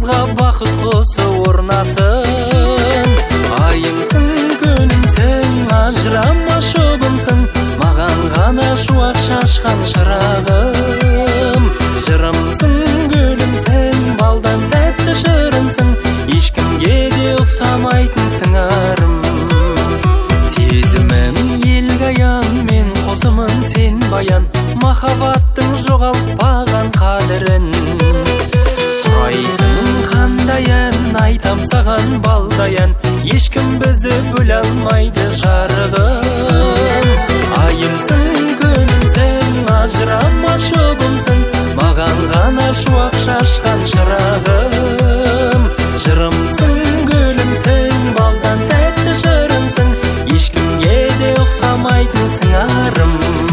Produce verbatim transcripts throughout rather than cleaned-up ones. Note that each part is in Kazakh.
Арамызға бақыт құсы орнасын. Айымсың, күнімсің, ажырама шөбімсің, маған ғана шуақ шашқан шырағым. Жырымсың, гүлімсің, балдан тәтті шырынсың, ешкімге де ұқсамайтын сыңарым. Сезімім елге аян, мен қосымын сен баян, махаббаттың жоғалтпаған қадірін. Сұрайсың қандай ән, айтам саған балдаян, ешкім бізді бөле алмайды жарығым. Айымсың, күнімсің, ажырама шөбімсің, маған ғана шуақ шашқан шырағым. Жырымсың, гүлімсің, балдан тәтті шырынсың, ешкімге де ұқсамайтын сыңарым.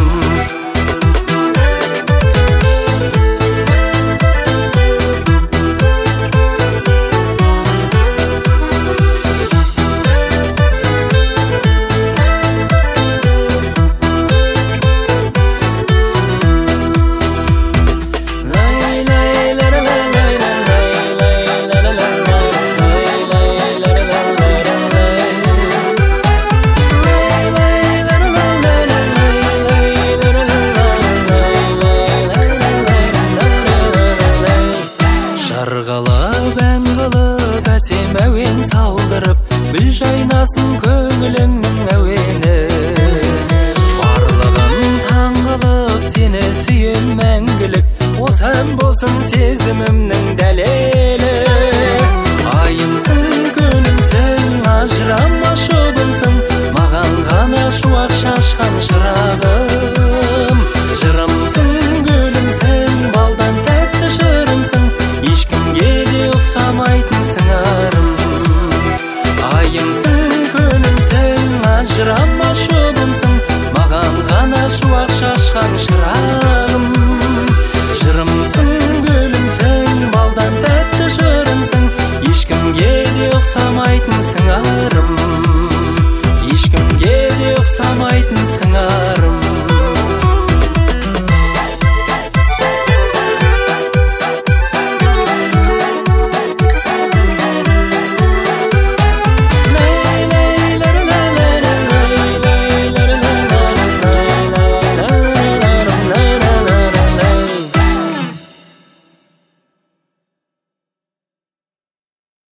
Жарғалап ән қылып, әсем әуен салдырып, гүл жайнасын көңіліңнің әуені. Барлығын таң қылып, сені сүйем мәңгілік, осы ән болсын сезімімнің